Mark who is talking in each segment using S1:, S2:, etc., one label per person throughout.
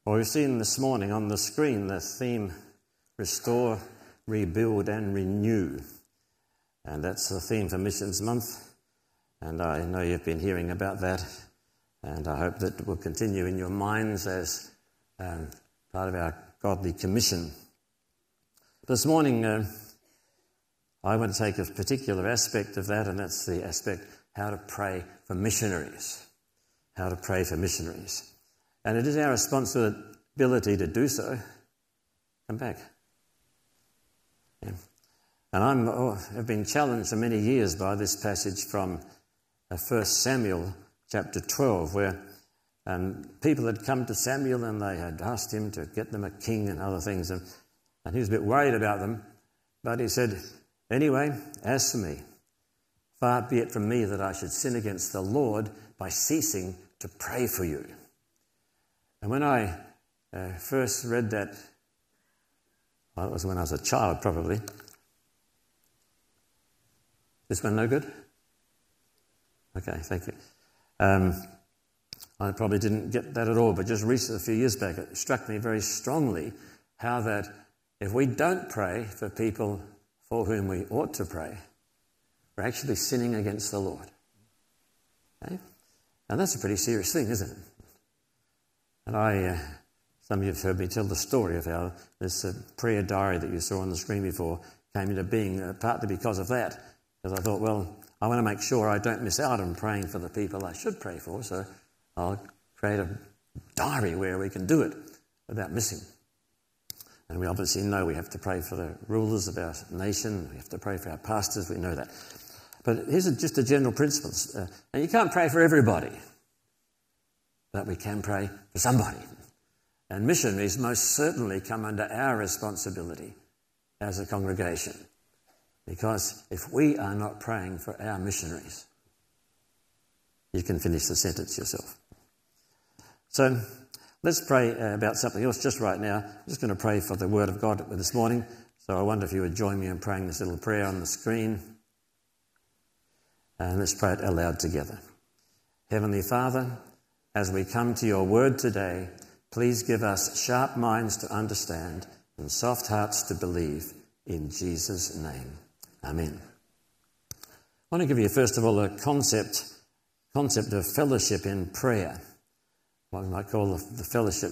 S1: Well, we've seen this morning on the screen the theme, Restore, Rebuild and Renew. And that's the theme for Missions Month. And I know you've been hearing about that. And I hope that it will continue in your minds as part of our godly commission. This morning, I want to take a particular aspect of that, and that's the aspect how to pray for missionaries. How to pray for missionaries. And it is our responsibility to do so. Come back. Yeah. And I've been challenged for many years by this passage from 1 Samuel chapter 12, where people had come to Samuel and they had asked him to get them a king and other things, and he was a bit worried about them. But he said, anyway, as for me, far be it from me that I should sin against the Lord by ceasing to pray for you. And when I first read that, well, it was when I was a child probably. This one no good? Okay, thank you. I probably didn't get that at all, but just recently, a few years back, it struck me very strongly how that if we don't pray for people for whom we ought to pray, we're actually sinning against the Lord. Okay? And that's a pretty serious thing, isn't it? And some of you have heard me tell the story of how this prayer diary that you saw on the screen before came into being, partly because of that. Because I thought, well, I want to make sure I don't miss out on praying for the people I should pray for, so I'll create a diary where we can do it without missing. And we obviously know we have to pray for the rulers of our nation, we have to pray for our pastors, we know that. But here's just a general principle. And you can't pray for everybody, but we can pray for somebody. And missionaries most certainly come under our responsibility as a congregation. Because if we are not praying for our missionaries, you can finish the sentence yourself. So let's pray about something else just right now. I'm just going to pray for the Word of God this morning. So I wonder if you would join me in praying this little prayer on the screen. And let's pray it aloud together. Heavenly Father, as we come to your Word today, please give us sharp minds to understand and soft hearts to believe. In Jesus' name. Amen. I want to give you, first of all, a concept of fellowship in prayer. What we might call the fellowship.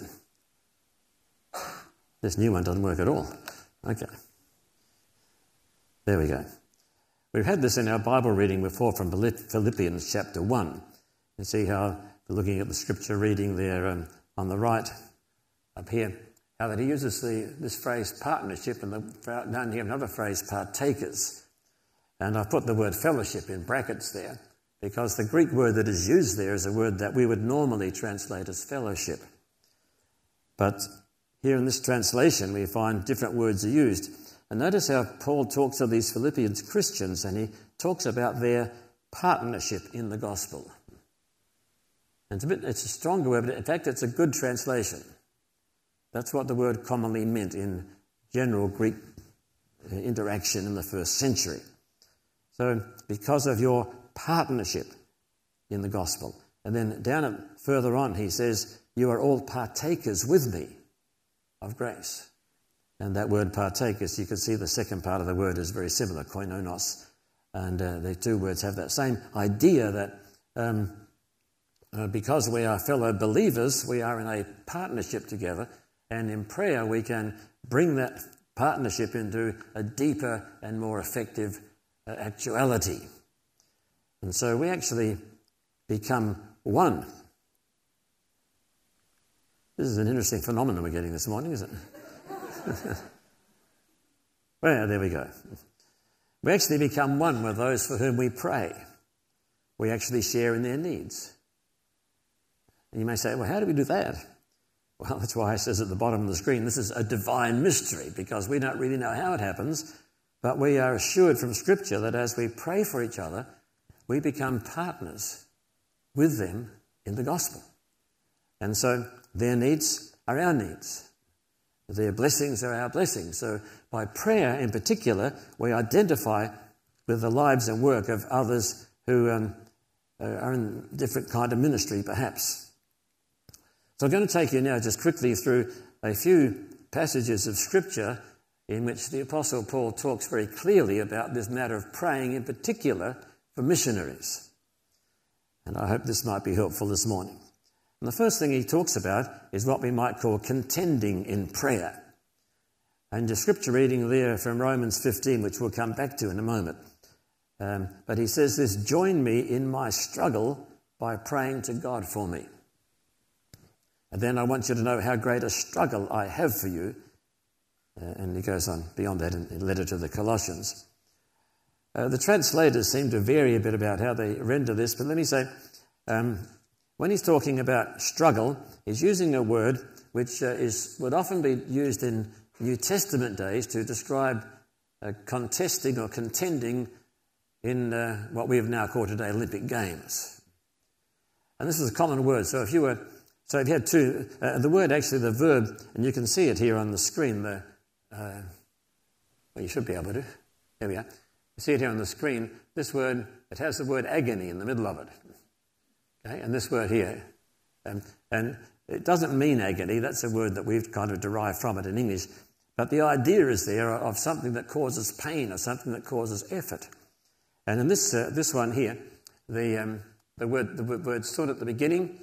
S1: This new one doesn't work at all. Okay. There we go. We've had this in our Bible reading before from Philippians chapter 1. You see how, looking at the scripture reading there on the right up here, how that he uses this phrase partnership and down here another phrase partakers. And I've put the word fellowship in brackets there because the Greek word that is used there is a word that we would normally translate as fellowship. But here in this translation we find different words are used. And notice how Paul talks of these Philippians Christians and he talks about their partnership in the gospel. And it's a stronger word, but in fact it's a good translation. That's what the word commonly meant in general Greek interaction in the first century. So, because of your partnership in the gospel. And then further on he says, you are all partakers with me of grace. And that word partakers, you can see the second part of the word is very similar, koinonos. And the two words have that same idea that because we are fellow believers, we are in a partnership together. And in prayer, we can bring that partnership into a deeper and more effective actuality. And so we actually become one. This is an interesting phenomenon we're getting this morning, isn't it? Well, there we go. We actually become one with those for whom we pray. We actually share in their needs. And you may say, well, how do we do that? Well, that's why it says at the bottom of the screen, this is a divine mystery, because we don't really know how it happens, but we are assured from Scripture that as we pray for each other, we become partners with them in the gospel. And so their needs are our needs. Their blessings are our blessings. So by prayer in particular, we identify with the lives and work of others who are in different kind of ministry perhaps. So I'm going to take you now just quickly through a few passages of Scripture in which the Apostle Paul talks very clearly about this matter of praying, in particular for missionaries. And I hope this might be helpful this morning. And the first thing he talks about is what we might call contending in prayer. And the scripture reading there from Romans 15, which we'll come back to in a moment. But he says this, join me in my struggle by praying to God for me. And then I want you to know how great a struggle I have for you. And he goes on beyond that in the letter to the Colossians. The translators seem to vary a bit about how they render this, but let me say, when he's talking about struggle, he's using a word which would often be used in New Testament days to describe contesting or contending in what we have now called today Olympic Games. And this is a common word. So if you had two, the word actually, the verb, and you can see it here on the screen. Well, you should be able to. There we are. You see it here on the screen. This word, it has the word agony in the middle of it. Okay, and this word here, and it doesn't mean agony. That's a word that we've kind of derived from it in English. But the idea is there of something that causes pain or something that causes effort. And in this one here, the word stood at the beginning.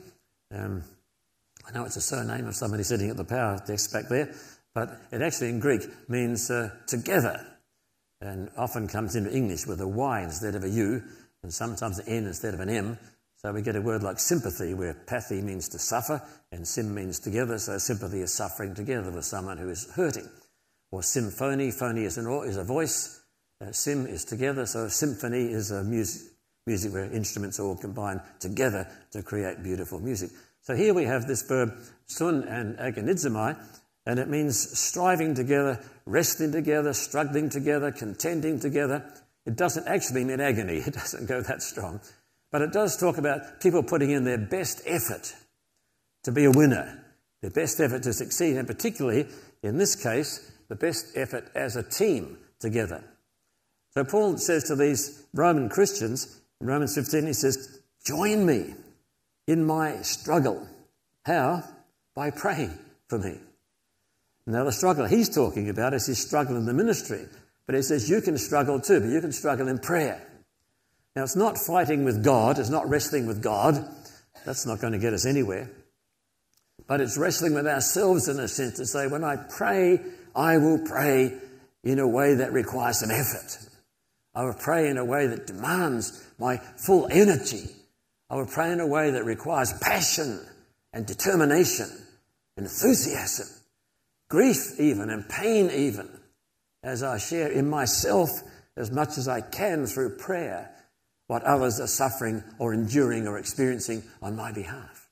S1: I know it's a surname of somebody sitting at the power desk back there, but it actually in Greek means together, and often comes into English with a Y instead of a U, and sometimes an N instead of an M. So we get a word like sympathy, where pathy means to suffer, and sim means together, so sympathy is suffering together with someone who is hurting. Or symphony, phony is a voice, sim is together, so symphony is a music where instruments all combine together to create beautiful music. So here we have this verb sun and agonizomai, and it means striving together, wrestling together, struggling together, contending together. It doesn't actually mean agony. It doesn't go that strong. But it does talk about people putting in their best effort to be a winner, their best effort to succeed, and particularly, in this case, the best effort as a team together. So Paul says to these Roman Christians, in Romans 15, he says, join me in my struggle. How? By praying for me. Now, the struggle he's talking about is his struggle in the ministry. But he says you can struggle too, but you can struggle in prayer. Now, it's not fighting with God. It's not wrestling with God. That's not going to get us anywhere. But it's wrestling with ourselves in a sense to say, when I pray, I will pray in a way that requires some effort. I will pray in a way that demands my full energy. I will pray in a way that requires passion and determination, enthusiasm, grief even, and pain even, as I share in myself as much as I can through prayer what others are suffering or enduring or experiencing on my behalf.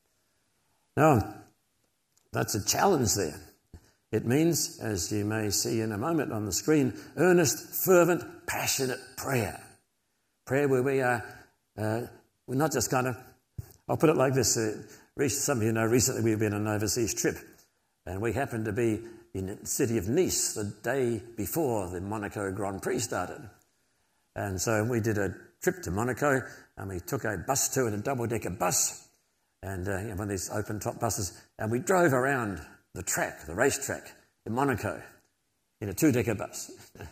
S1: Now, that's a challenge there. It means, as you may see in a moment on the screen, earnest, fervent, passionate prayer. Prayer where we are, we're not just kind of, I'll put it like this. Some of you know recently we've been on an overseas trip, and we happened to be in the city of Nice the day before the Monaco Grand Prix started. And so we did a trip to Monaco, and we took a bus tour in a double-decker bus, and one of these open-top buses, and we drove around the track, the racetrack in Monaco, in a two-decker bus.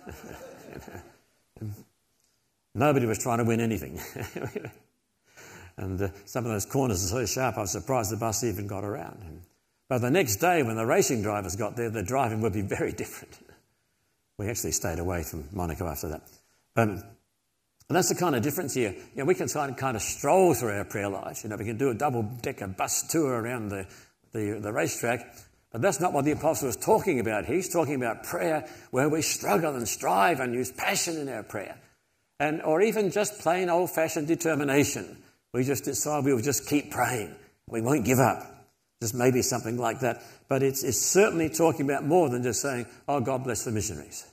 S1: Nobody was trying to win anything. And some of those corners are so sharp, I was surprised the bus even got around. But the next day, when the racing drivers got there, the driving would be very different. We actually stayed away from Monaco after that. And that's the kind of difference here. You know, we can kind of stroll through our prayer lives. You know, we can do a double-decker bus tour around the racetrack. But that's not what the apostle is talking about. He's talking about prayer where we struggle and strive and use passion in our prayer. Or even just plain old-fashioned determination. We just decide we will just keep praying. We won't give up. Just maybe something like that. But it's certainly talking about more than just saying, oh, God bless the missionaries.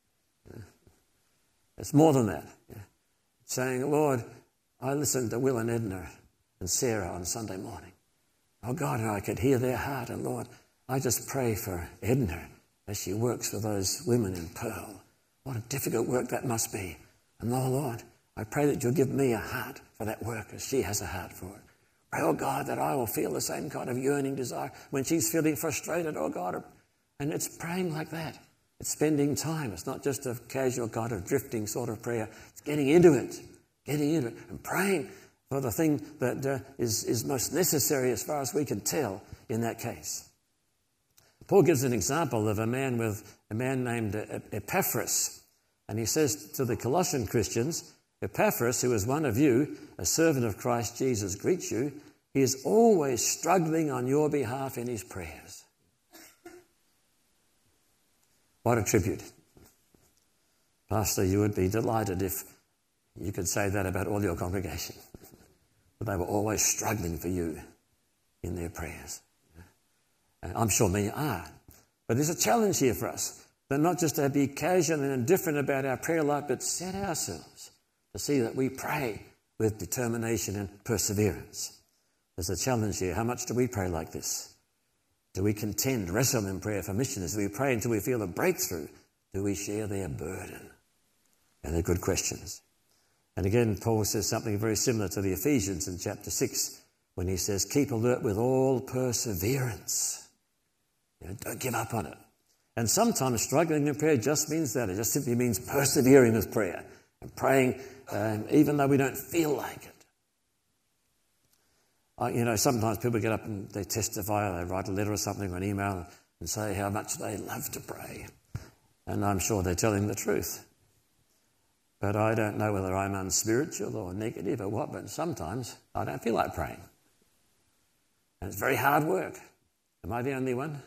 S1: It's more than that. It's saying, Lord, I listened to Will and Edna and Sarah on Sunday morning. Oh, God, I could hear their heart. And Lord, I just pray for Edna as she works with those women in Pearl. What a difficult work that must be. And oh, Lord, I pray that you'll give me a heart for that work as she has a heart for it. Pray, oh God, that I will feel the same kind of yearning desire when she's feeling frustrated, oh God. And it's praying like that. It's spending time. It's not just a casual kind of drifting sort of prayer. It's getting into it and praying for the thing that is most necessary as far as we can tell in that case. Paul gives an example of a man named Epaphras. And he says to the Colossian Christians, Epaphras, who is one of you, a servant of Christ Jesus, greets you. He is always struggling on your behalf in his prayers. What a tribute. Pastor, you would be delighted if you could say that about all your congregation. That they were always struggling for you in their prayers. And I'm sure many are. But there's a challenge here for us. That not just to be casual and indifferent about our prayer life, but set ourselves to see that we pray with determination and perseverance. There's a challenge here. How much do we pray like this? Do we contend, wrestle in prayer for missionaries? Do we pray until we feel a breakthrough? Do we share their burden? And they're good questions. And again, Paul says something very similar to the Ephesians in chapter 6 when he says, keep alert with all perseverance. Don't give up on it. And sometimes struggling in prayer just means that. It just simply means persevering with prayer and praying even though we don't feel like it. Sometimes people get up and they testify, or they write a letter or something or an email and say how much they love to pray. And I'm sure they're telling the truth. But I don't know whether I'm unspiritual or negative or what, but sometimes I don't feel like praying. And it's very hard work. Am I the only one?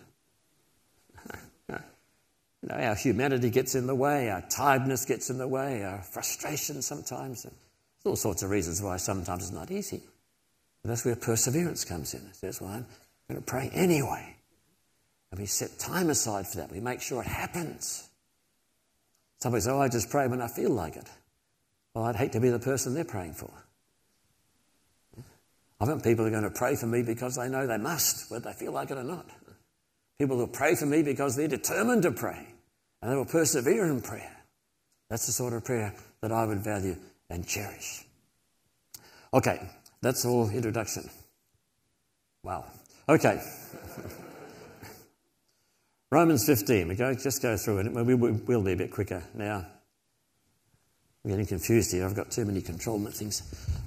S1: Our humanity gets in the way, our tiredness gets in the way, our frustration sometimes. There's all sorts of reasons why sometimes it's not easy. But that's where perseverance comes in. It says, well, I'm going to pray anyway. And we set time aside for that. We make sure it happens. Somebody says, I just pray when I feel like it. Well, I'd hate to be the person they're praying for. I want people who are going to pray for me because they know they must, whether they feel like it or not. People who pray for me because they're determined to pray and they will persevere in prayer. That's the sort of prayer that I would value and cherish. Okay, that's all introduction. Wow. Okay. Romans 15. Just go through it. We'll be a bit quicker now. I'm getting confused here. I've got too many control things.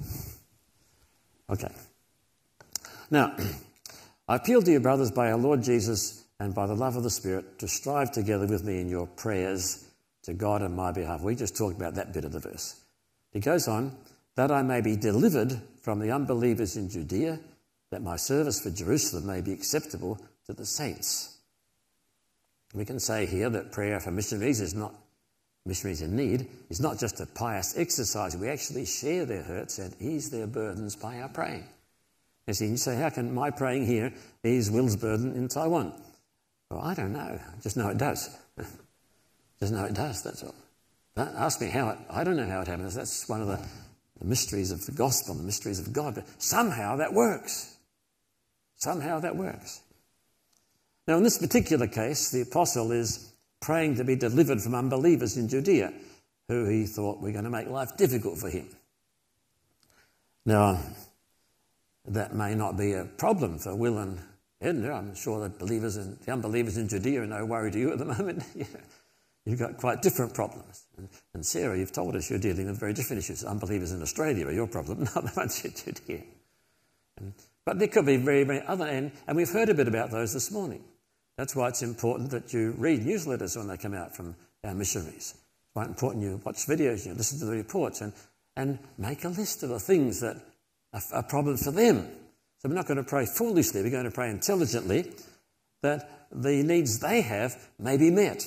S1: Okay. Now, I appeal to you, brothers, by our Lord Jesus and by the love of the Spirit, to strive together with me in your prayers to God on my behalf. We just talked about that bit of the verse. It goes on, that I may be delivered from the unbelievers in Judea, that my service for Jerusalem may be acceptable to the saints. We can say here that prayer for missionaries in need is not just a pious exercise. We actually share their hurts and ease their burdens by our praying. You say, how can my praying here ease Will's burden in Taiwan? Well, I don't know. Just know it does. Just know it does, that's all. Don't ask me how I don't know how it happens. That's one of the mysteries of the gospel, the mysteries of God. But somehow that works. Somehow that works. Now, in this particular case, the apostle is praying to be delivered from unbelievers in Judea, who he thought were going to make life difficult for him. Now, that may not be a problem for Will and Edna. I'm sure the unbelievers in Judea are no worry to you at the moment. You've got quite different problems. And Sarah, you've told us you're dealing with very different issues. Unbelievers in Australia are your problem, not the ones in Judea. But there could be very, very other, and we've heard a bit about those this morning. That's why it's important that you read newsletters when they come out from our missionaries. It's quite important you watch videos, you listen to the reports, and make a list of the things that are problems for them. So we're not going to pray foolishly, we're going to pray intelligently that the needs they have may be met.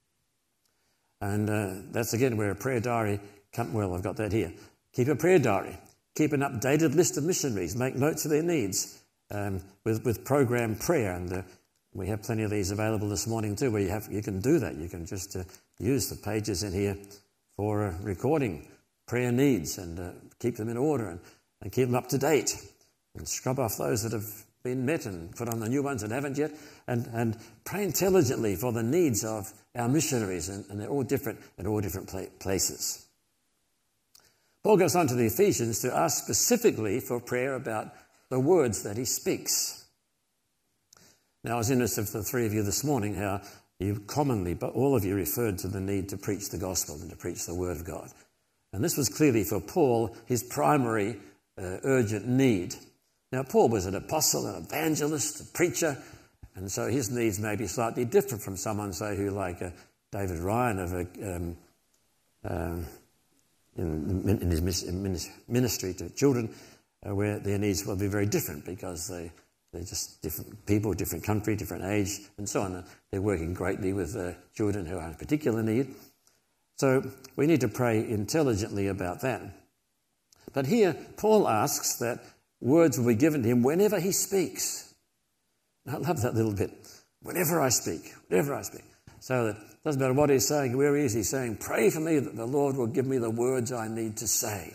S1: And that's again where a prayer diary I've got that here. Keep a prayer diary. Keep an updated list of missionaries. Make notes of their needs with program prayer. And we have plenty of these available this morning too, where you can do that. You can just use the pages in here for recording prayer needs and keep them in order and keep them up to date and scrub off those that have been met and put on the new ones that haven't yet and pray intelligently for the needs of our missionaries, and they're all different in all different places. Paul goes on to the Ephesians to ask specifically for prayer about the words that he speaks. Now, I was interested for the three of you this morning how you commonly, but all of you referred to the need to preach the gospel and to preach the word of God. And this was clearly for Paul his primary urgent need. Now, Paul was an apostle, an evangelist, a preacher, and so his needs may be slightly different from someone, say, who like David Ryan in his ministry to children, where their needs will be very different because they're just different people, different country, different age, and so on. They're working greatly with children who are in particular need. So we need to pray intelligently about that. But here, Paul asks that words will be given to him whenever he speaks. I love that little bit. Whenever I speak. So that it doesn't matter what he's saying, where he is, he's saying, pray for me that the Lord will give me the words I need to say.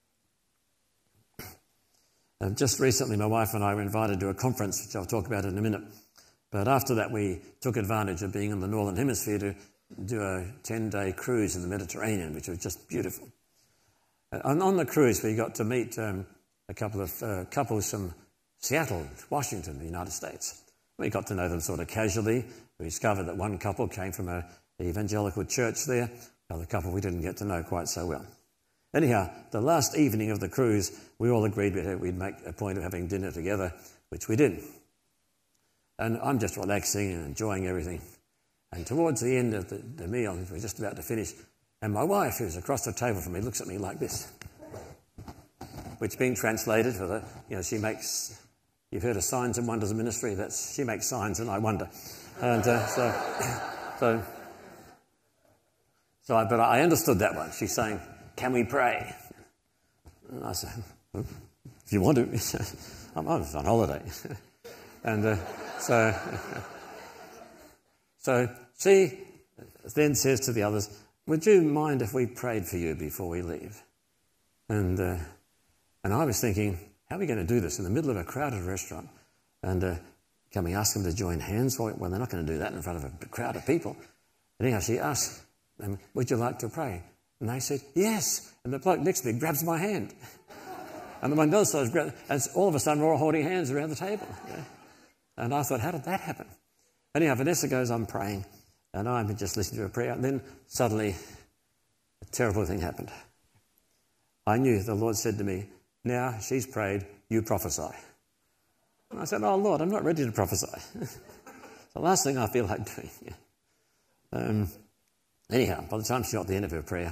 S1: Just recently, my wife and I were invited to a conference, which I'll talk about in a minute. But after that, we took advantage of being in the Northern Hemisphere to do a 10-day cruise in the Mediterranean, which was just beautiful. And on the cruise, we got to meet a couple of couples from Seattle, Washington, the United States. We got to know them sort of casually. We discovered that one couple came from an evangelical church there. The other couple we didn't get to know quite so well. Anyhow, the last evening of the cruise, we all agreed we'd make a point of having dinner together, which we did. And I'm just relaxing and enjoying everything. And towards the end of the meal, we're just about to finish, and my wife, who's across the table from me, looks at me like this, which being translated for she makes, you've heard of signs and wonders ministry, she makes signs and I wonder. And but I understood that one. She's saying, can we pray? And I said, if you want to. I'm on holiday. And so she then says to the others, would you mind if we prayed for you before we leave? And I was thinking, how are we going to do this in the middle of a crowded restaurant? And can we ask them to join hands? Well, they're not going to do that in front of a crowd of people. And anyhow, she asked them, would you like to pray? And they said, yes. And the bloke next to me grabs my hand. And the one else starts grabbing, and all of a sudden we're all holding hands around the table. And I thought, how did that happen? Anyhow, Vanessa goes, I'm praying. And I'm just listening to a prayer. And then suddenly a terrible thing happened. I knew the Lord said to me, now she's prayed, you prophesy. And I said, oh, Lord, I'm not ready to prophesy. It's the last thing I feel like doing. Anyhow, by the time she got to the end of her prayer,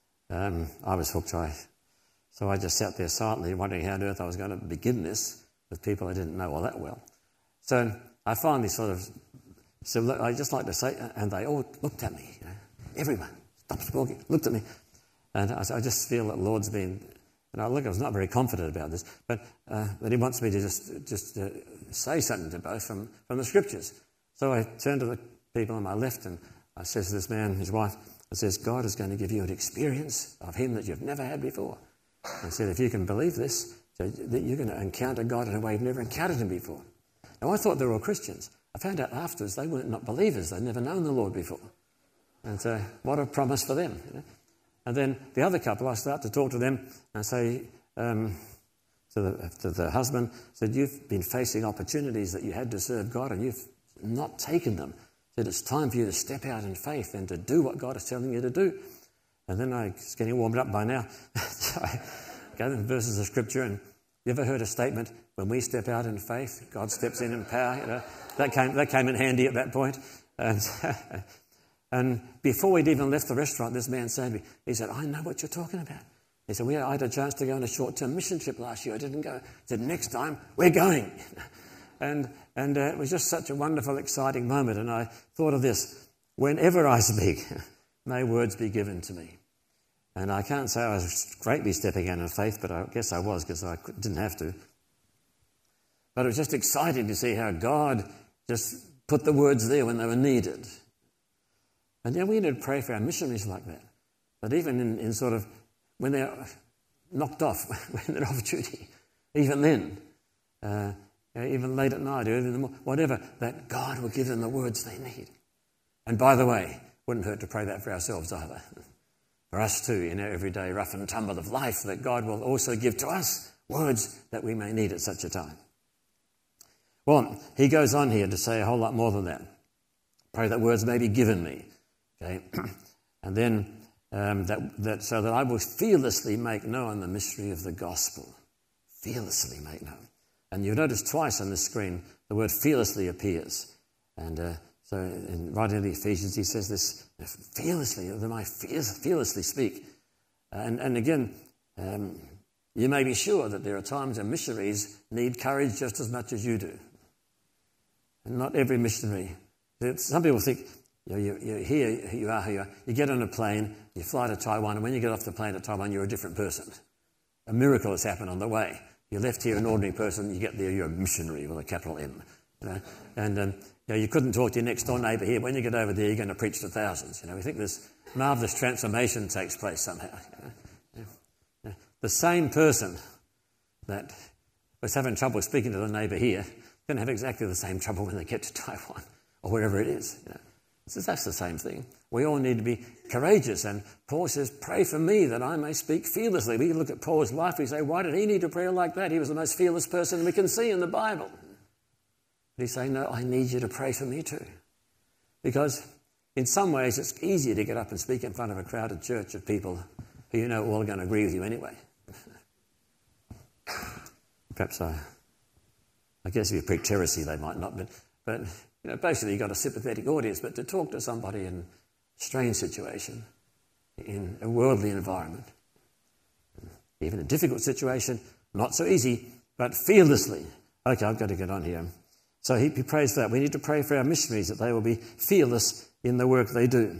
S1: I was hooked. So I just sat there silently wondering how on earth I was going to begin this with people I didn't know all that well. So I finally said, look, I'd just like to say, and they all looked at me, everyone stopped talking, looked at me. And I just feel that the Lord's been, and I was not very confident about this, but that he wants me to just say something to both from the scriptures. So I turned to the people on my left and I says to this man, his wife, I says, God is going to give you an experience of him that you've never had before. I said, if you can believe this, so that you're going to encounter God in a way you've never encountered him before. Now, I thought they were all Christians. I found out afterwards they weren't not believers. They'd never known the Lord before. And so what a promise for them. And then the other couple, I start to talk to them and say to the husband, said, you've been facing opportunities that you had to serve God and you've not taken them. Said, it's time for you to step out in faith and to do what God is telling you to do. And then I was getting warmed up by now. So I gave them verses of scripture. And you ever heard a statement, when we step out in faith, God steps in power? That came in handy at that point. And before we'd even left the restaurant, this man said to me, he said, I know what you're talking about. He said, I had a chance to go on a short-term mission trip last year. I didn't go. He said, next time, we're going. And it was just such a wonderful, exciting moment. And I thought of this, whenever I speak, may words be given to me. And I can't say I was greatly stepping out in faith, but I guess I was because I didn't have to. But it was just exciting to see how God just put the words there when they were needed. And we need to pray for our missionaries like that. But even in sort of, when they're knocked off, when they're off duty, even then, even late at night, or even in the morning, whatever, that God will give them the words they need. And by the way, wouldn't hurt to pray that for ourselves either. For us too, in our everyday rough and tumble of life, that God will also give to us words that we may need at such a time. Well, he goes on here to say a whole lot more than that. Pray that words may be given me. Okay, and then so that I will fearlessly make known the mystery of the gospel. Fearlessly make known. And you'll notice twice on the screen the word fearlessly appears. And so right in the Ephesians he says this, fearlessly, that I fearlessly speak. And again, you may be sure that there are times when missionaries need courage just as much as you do. And not every missionary. Some people think, you're here, you are here, you get on a plane, you fly to Taiwan, and when you get off the plane at Taiwan, you're a different person. A miracle has happened on the way. You left here an ordinary person, you get there, you're a missionary with a capital M. And you couldn't talk to your next door neighbour here. When you get over there, you're going to preach to thousands. We think this marvellous transformation takes place somehow. The same person that was having trouble speaking to the neighbour here going to have exactly the same trouble when they get to Taiwan or wherever it is. So that's the same thing. We all need to be courageous. And Paul says, pray for me that I may speak fearlessly. We look at Paul's life, we say, why did he need to pray like that? He was the most fearless person we can see in the Bible. But he's saying, no, I need you to pray for me too. Because in some ways it's easier to get up and speak in front of a crowded church of people who you know all are going to agree with you anyway. Perhaps I guess if you preach heresy, they might not, but basically you've got a sympathetic audience. But to talk to somebody in a strange situation, in a worldly environment, even a difficult situation, not so easy, but fearlessly. Okay, I've got to get on here. So he prays for that. We need to pray for our missionaries that they will be fearless in the work they do.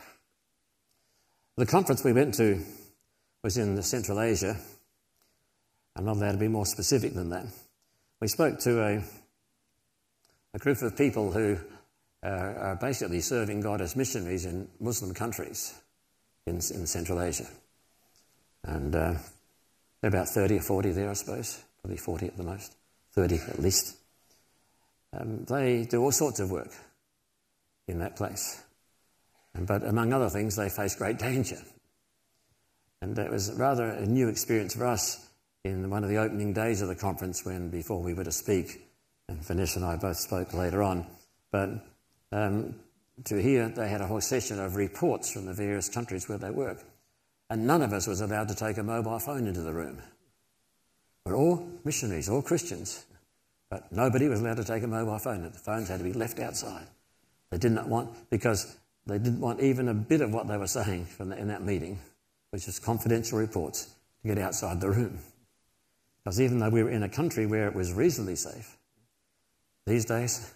S1: The conference we went to was in Central Asia. I'm not allowed to be more specific than that. We spoke to a group of people who are basically serving God as missionaries in Muslim countries in Central Asia. And there are about 30 or 40 there, I suppose. Probably 40 at the most. 30 at least. They do all sorts of work in that place. But among other things, they face great danger. And it was rather a new experience for us in one of the opening days of the conference before we were to speak, and Vanessa and I both spoke later on, but to hear they had a whole session of reports from the various countries where they work. And none of us was allowed to take a mobile phone into the room. We're all missionaries, all Christians, but nobody was allowed to take a mobile phone. The phones had to be left outside. They did not want, because they didn't want even a bit of what they were saying in that meeting, which was confidential reports, to get outside the room. Because even though we were in a country where it was reasonably safe, these days,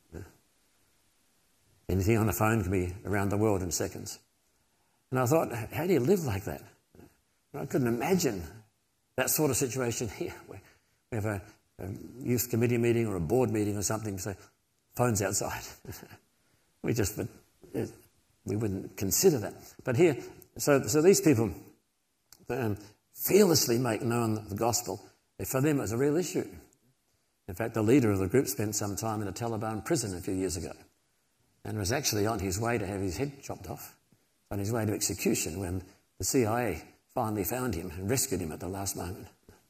S1: anything on the phone can be around the world in seconds. And I thought, how do you live like that? I couldn't imagine that sort of situation here. We have a youth committee meeting or a board meeting or something, so phones outside. we wouldn't consider that. But here, so these people fearlessly make known the gospel. For them, it was a real issue. In fact, the leader of the group spent some time in a Taliban prison a few years ago and was actually on his way to have his head chopped off, on his way to execution, when the CIA finally found him and rescued him at the last moment.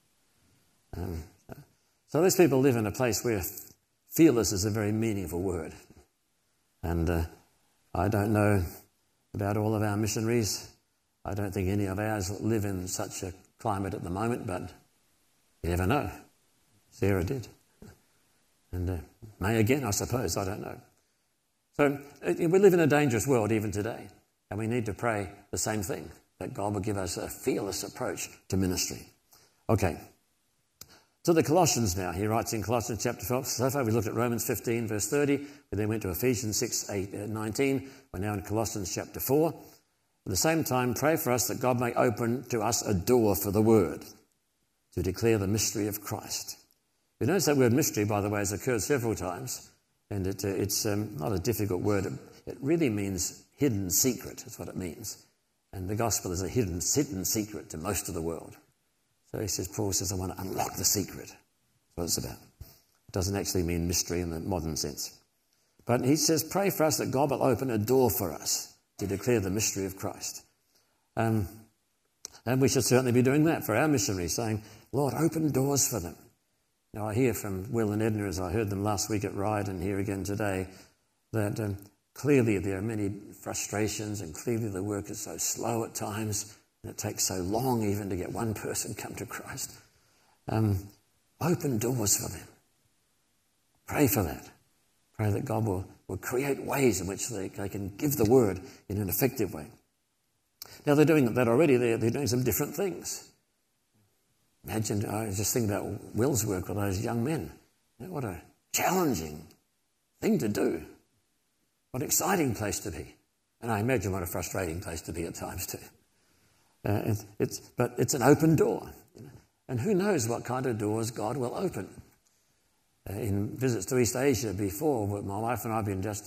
S1: So these people live in a place where fearless is a very meaningful word. And I don't know about all of our missionaries. I don't think any of ours live in such a climate at the moment, but you never know. Sarah did. And may again, I suppose, I don't know. So we live in a dangerous world even today, and we need to pray the same thing, that God will give us a fearless approach to ministry. Okay, to the Colossians now. He writes in Colossians chapter 12. So far we looked at Romans 15, verse 30. We then went to Ephesians 6, 19. We're now in Colossians chapter 4. At the same time, pray for us that God may open to us a door for the word, to declare the mystery of Christ. You notice that word mystery, by the way, has occurred several times, and it's not a difficult word. It really means hidden secret. That's what it means. And the gospel is a hidden secret to most of the world. So Paul says, I want to unlock the secret. That's what it's about. It doesn't actually mean mystery in the modern sense. But he says, pray for us that God will open a door for us to declare the mystery of Christ. And we should certainly be doing that for our missionaries, saying, Lord, open doors for them. Now, I hear from Will and Edna, as I heard them last week at Ryde and here again today, that clearly there are many frustrations, and clearly the work is so slow at times, and it takes so long even to get one person come to Christ. Open doors for them. Pray for that. Pray that God will create ways in which they can give the word in an effective way. Now, they're doing that already. They're doing some different things. Imagine, I was just thinking about Will's work with those young men. You know, what a challenging thing to do. What an exciting place to be. And I imagine what a frustrating place to be at times too. But it's an open door. You know? And who knows what kind of doors God will open. In visits to East Asia before, my wife and I have been just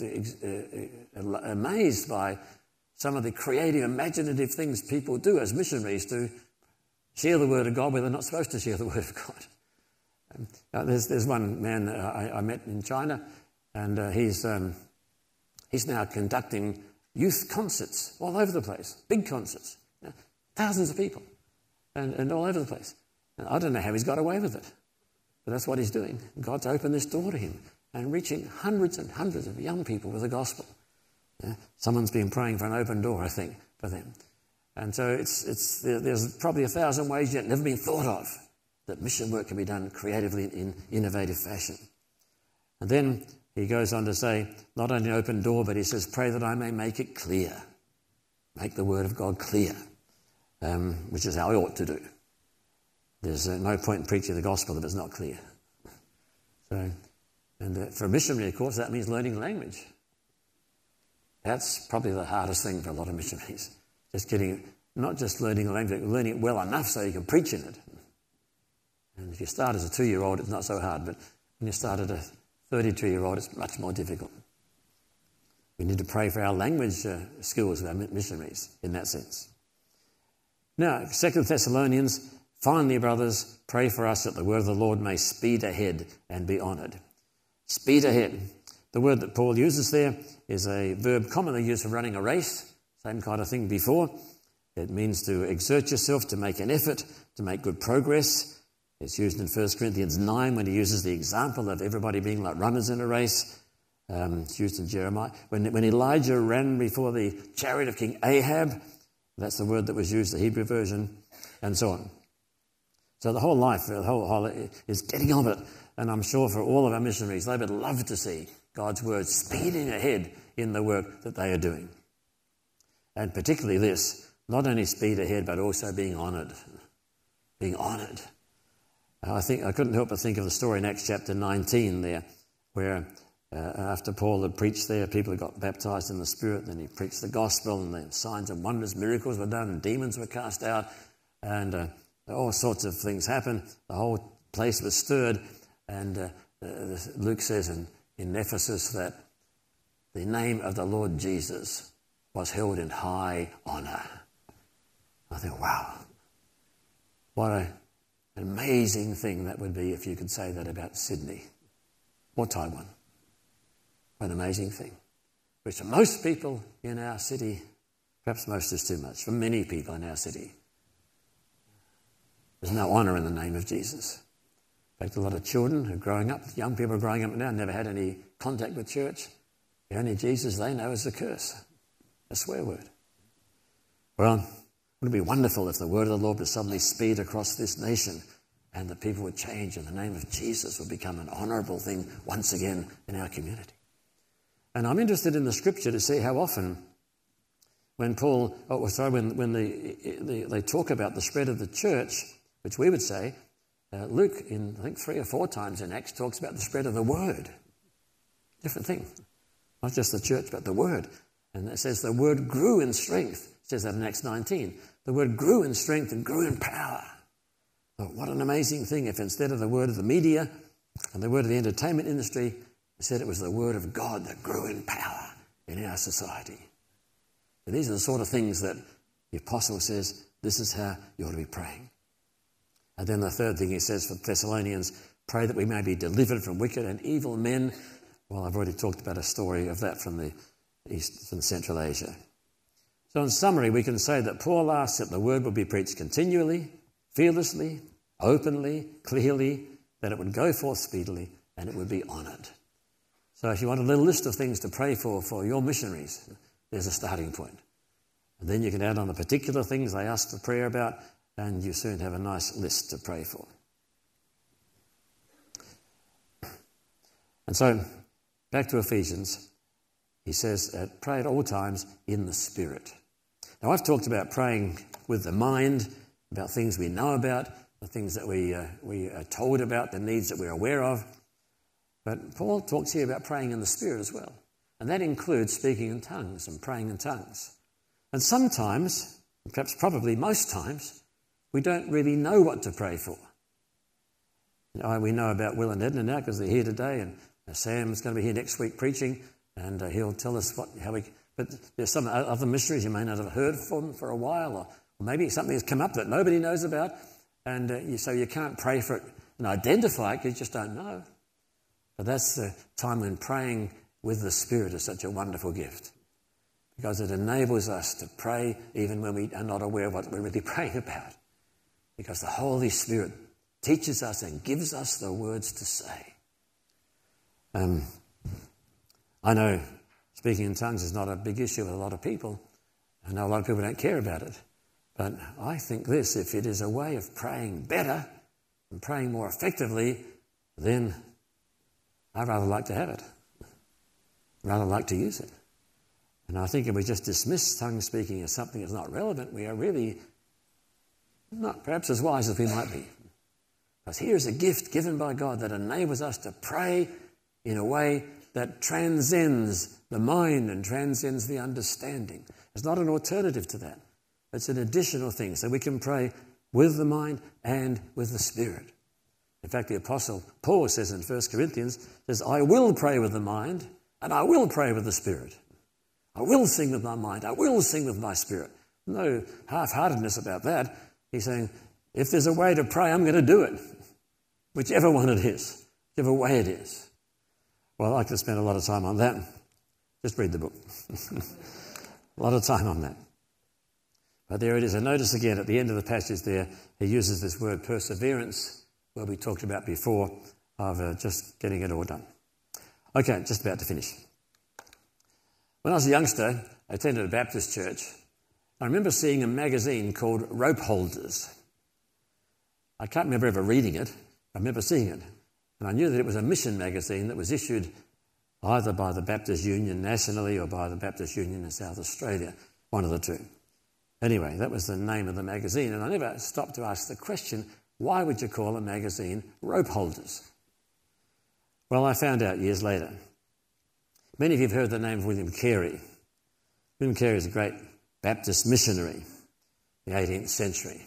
S1: amazed by some of the creative, imaginative things people do as missionaries to share the word of God where they're not supposed to share the word of God. There's one man I met in China, and he's now conducting youth concerts all over the place, big concerts, thousands of people, and all over the place. And I don't know how he's got away with it, but that's what he's doing. God's opened this door to him and reaching hundreds and hundreds of young people with the gospel. Someone's been praying for an open door, I think, for them. And so there's probably 1,000 ways yet never been thought of that mission work can be done creatively in innovative fashion. And then he goes on to say, not only an open door, but he says, pray that I may make it clear. Make the word of God clear, which is how I ought to do. There's no point in preaching the gospel if it's not clear. So, and for a missionary, of course, that means learning language. That's probably the hardest thing for a lot of missionaries. Just not just learning a language, but learning it well enough so you can preach in it. And if you start as a 2-year-old, it's not so hard, but when you start at a 32-year-old, it's much more difficult. We need to pray for our language skills with our missionaries in that sense. Now, 2 Thessalonians, finally, brothers, pray for us that the word of the Lord may speed ahead and be honoured. Speed ahead. The word that Paul uses there is a verb commonly used for running a race, same kind of thing before. It means to exert yourself, to make an effort, to make good progress. It's used in 1 Corinthians 9 when he uses the example of everybody being like runners in a race. It's used in Jeremiah. When Elijah ran before the chariot of King Ahab, that's the word that was used, the Hebrew version, and so on. So the whole life, the whole is getting on it. And I'm sure for all of our missionaries, they would love to see God's word speeding ahead in the work that they are doing. And particularly this, not only speed ahead, but also being honoured. Being honoured. I couldn't help but think of the story in Acts chapter 19 there, where after Paul had preached there, people had got baptised in the Spirit, then he preached the gospel, and the signs and wonders, miracles were done, and demons were cast out, and all sorts of things happened. The whole place was stirred, and Luke says in Ephesus that the name of the Lord Jesus was held in high honour. I think, wow, what an amazing thing that would be if you could say that about Sydney or Taiwan. What an amazing thing. Which for most people in our city, perhaps most is too much, for many people in our city, there's no honour in the name of Jesus. In fact, a lot of children who are growing up, young people are growing up now, never had any contact with church. The only Jesus they know is a curse, a swear word. Well, wouldn't it be wonderful if the word of the Lord would suddenly speed across this nation and the people would change and the name of Jesus would become an honourable thing once again in our community. And I'm interested in the scripture to see how often when they talk about the spread of the church, which we would say, Luke, in I think 3 or 4 times in Acts, talks about the spread of the word. Different thing. Not just the church, but the word. And it says the word grew in strength. It says that in Acts 19. The word grew in strength and grew in power. Oh, what an amazing thing if instead of the word of the media and the word of the entertainment industry, it said it was the word of God that grew in power in our society. And these are the sort of things that the apostle says, this is how you ought to be praying. And then the third thing he says for Thessalonians, pray that we may be delivered from wicked and evil men. Well, I've already talked about a story of that from Central Asia. So in summary, we can say that Paul asks that the word would be preached continually, fearlessly, openly, clearly, that it would go forth speedily, and it would be honoured. So if you want a little list of things to pray for your missionaries, there's a starting point. And then you can add on the particular things they ask for prayer about, and you soon have a nice list to pray for. And so, back to Ephesians, he says, pray at all times in the Spirit. Now, I've talked about praying with the mind, about things we know about, the things that we are told about, the needs that we're aware of. But Paul talks here about praying in the Spirit as well. And that includes speaking in tongues and praying in tongues. And sometimes, perhaps probably most times, we don't really know what to pray for. We know about Will and Edna now because they're here today, and Sam's going to be here next week preaching, and he'll tell us but there's some other missionaries you may not have heard from for a while, or maybe something has come up that nobody knows about, and so you can't pray for it and identify it because you just don't know. But that's the time when praying with the Spirit is such a wonderful gift, because it enables us to pray even when we are not aware of what we're really praying about, because the Holy Spirit teaches us and gives us the words to say. I know speaking in tongues is not a big issue with a lot of people. I know a lot of people don't care about it. But I think this, if it is a way of praying better and praying more effectively, then I'd rather like to have it. I'd rather like to use it. And I think if we just dismiss tongue speaking as something that's not relevant, we are really not perhaps as wise as we might be. Because here is a gift given by God that enables us to pray in a way that transcends the mind and transcends the understanding. It's not an alternative to that. It's an additional thing. So we can pray with the mind and with the Spirit. In fact, the Apostle Paul says in 1 Corinthians, I will pray with the mind and I will pray with the Spirit. I will sing with my mind. I will sing with my spirit. No half-heartedness about that. He's saying, if there's a way to pray, I'm going to do it. Whichever one it is. Whichever way it is. Well, I could spend a lot of time on that. Just read the book. A lot of time on that. But there it is. And notice again at the end of the passage there, he uses this word perseverance, where we talked about before, of just getting it all done. Okay, just about to finish. When I was a youngster, I attended a Baptist church. I remember seeing a magazine called Rope Holders. I can't remember ever reading it. I remember seeing it. And I knew that it was a mission magazine that was issued either by the Baptist Union nationally or by the Baptist Union in South Australia, one of the two. Anyway, that was the name of the magazine. And I never stopped to ask the question, why would you call a magazine Rope Holders? Well, I found out years later. Many of you have heard the name of William Carey. William Carey is a great Baptist missionary in the 18th century.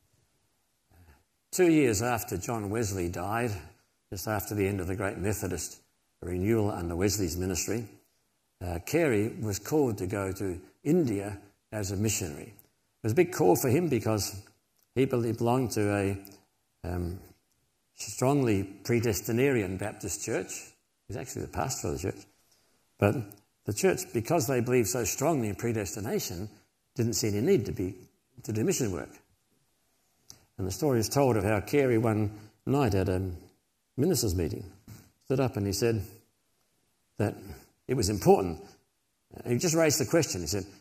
S1: 2 years after John Wesley died, just after the end of the great Methodist renewal under Wesley's ministry, Carey was called to go to India as a missionary. It was a big call for him because he belonged to a strongly predestinarian Baptist church. He was actually the pastor of the church. But the church, because they believed so strongly in predestination, didn't see any need to do mission work. And the story is told of how Carey one night at a ministers' meeting stood up and he said that it was important. He just raised the question. He said,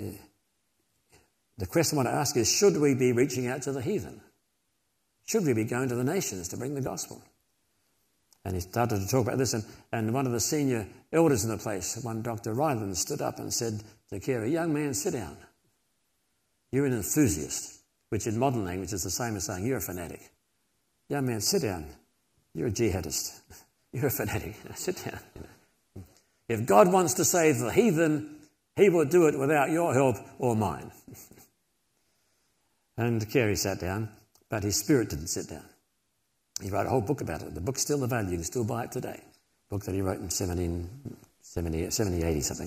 S1: the question I want to ask is, should we be reaching out to the heathen? Should we be going to the nations to bring the gospel? And he started to talk about this, and one of the senior elders in the place, one Dr. Ryland, stood up and said to Carey, young man, sit down. You're an enthusiast, which in modern language is the same as saying you're a fanatic. Young man, sit down. You're a jihadist. You're a fanatic. Sit down. If God wants to save the heathen, he will do it without your help or mine. And Carey sat down, but his spirit didn't sit down. He wrote a whole book about it. The book's still available. You can still buy it today. A book that he wrote in 1780 something.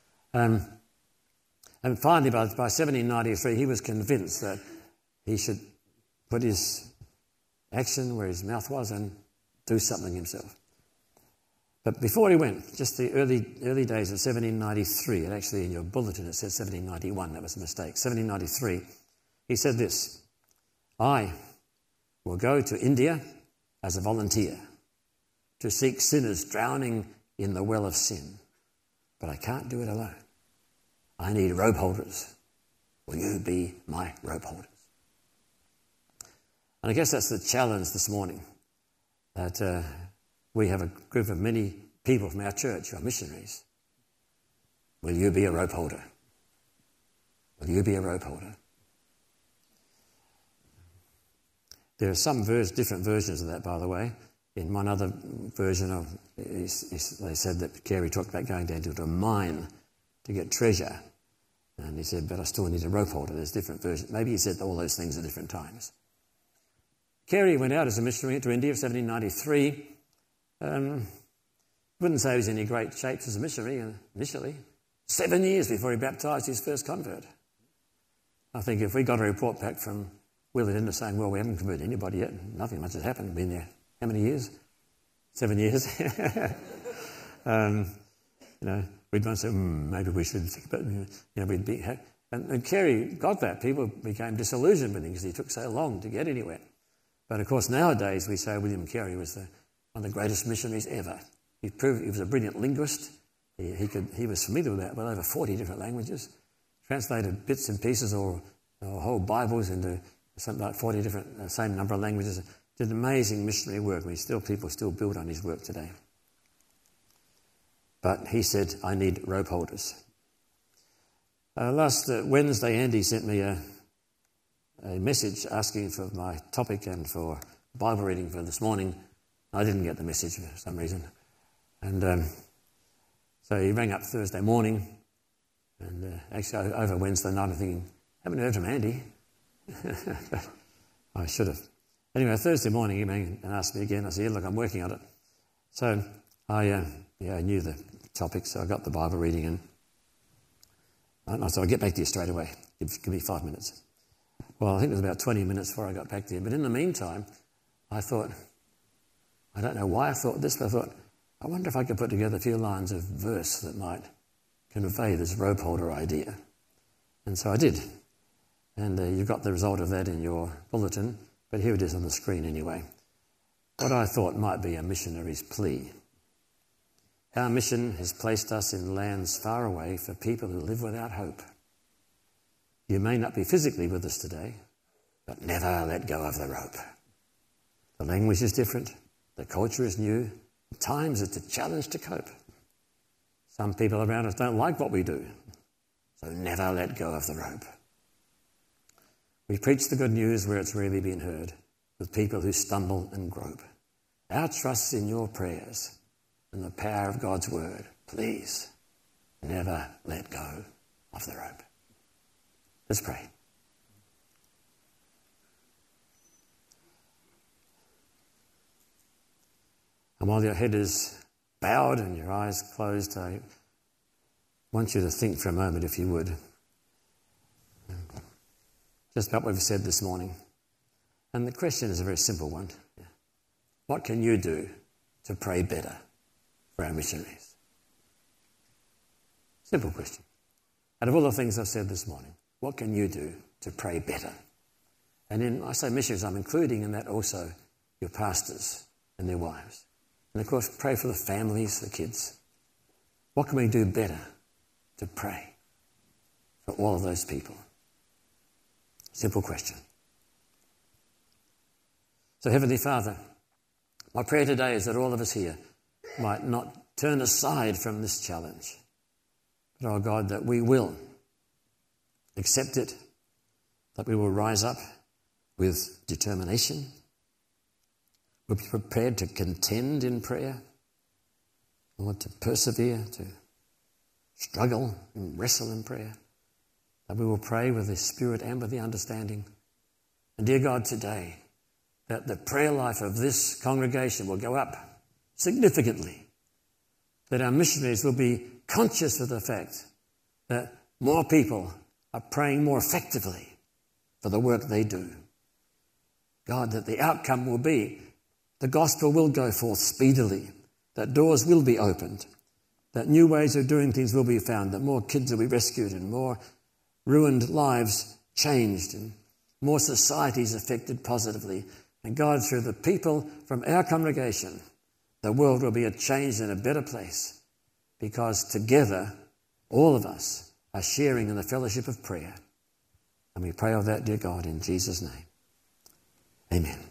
S1: And finally, by 1793, he was convinced that he should put his action where his mouth was and do something himself. But before he went, just the early days of 1793, and actually in your bulletin it says 1791, that was a mistake, 1793, he said this: I will go to India as a volunteer to seek sinners drowning in the well of sin. But I can't do it alone. I need rope holders. Will you be my rope holders? And I guess that's the challenge this morning, that we have a group of many people from our church who are missionaries. Will you be a rope holder? Will you be a rope holder? There are some different versions of that, by the way. In one other version, they said that Carey talked about going down to a mine to get treasure. And he said, but I still need a rope holder. There's different versions. Maybe he said all those things at different times. Carey went out as a missionary to India in 1793. Wouldn't say he was in any great shape as a missionary initially. 7 years before he baptised his first convert. I think if we got a report back from Willard saying, well, we haven't converted anybody yet, nothing much has happened, been there how many years? 7 years. We'd want to say, maybe we should think about it. We'd be and Carey got that. People became disillusioned with him because he took so long to get anywhere. But of course, nowadays we say William Carey was one of the greatest missionaries ever. He was a brilliant linguist. He was familiar with well over 40 different languages, translated bits and pieces or whole Bibles into something like 40 different, same number of languages. Did amazing missionary work. People still build on his work today. But he said, I need rope holders. Last Wednesday, Andy sent me a message asking for my topic and for Bible reading for this morning. I didn't get the message for some reason. And so he rang up Thursday morning, and actually over Wednesday night I'm thinking, haven't heard from Andy. I should have. Anyway, Thursday morning he rang and asked me again. I said, yeah, look, I'm working on it. So I knew the topic, so I got the Bible reading in. And I said, I'll get back to you straight away. Give me 5 minutes. Well, I think it was about 20 minutes before I got back to you. But in the meantime, I thought, I don't know why I thought this, but I thought, I wonder if I could put together a few lines of verse that might convey this rope holder idea. And so I did. And you've got the result of that in your bulletin, but here it is on the screen anyway. What I thought might be a missionary's plea. Our mission has placed us in lands far away for people who live without hope. You may not be physically with us today, but never let go of the rope. The language is different, the culture is new, at times it's a challenge to cope. Some people around us don't like what we do, so never let go of the rope. We preach the good news where it's really been heard, with people who stumble and grope. Our trust in your prayers and the power of God's word. Please, never let go of the rope. Let's pray. And while your head is bowed and your eyes closed, I want you to think for a moment, if you would, just about what we've said this morning. And the question is a very simple one. What can you do to pray better for our missionaries? Simple question. Out of all the things I've said this morning, what can you do to pray better? And then I say missionaries, I'm including in that also your pastors and their wives. And of course, pray for the families, the kids. What can we do better to pray for all of those people? Simple question. So Heavenly Father, my prayer today is that all of us here might not turn aside from this challenge, but, oh God, that we will accept it, that we will rise up with determination. We'll be prepared to contend in prayer, Lord, to persevere, to struggle and wrestle in prayer, that we will pray with the Spirit and with the understanding. And dear God, today, that the prayer life of this congregation will go up significantly, that our missionaries will be conscious of the fact that more people are praying more effectively for the work they do. God, that the outcome will be the gospel will go forth speedily, that doors will be opened, that new ways of doing things will be found, that more kids will be rescued and more ruined lives changed and more societies affected positively. And God, through the people from our congregation, the world will be a changed and a better place, because together, all of us are sharing in the fellowship of prayer. And we pray of that, dear God, in Jesus' name. Amen.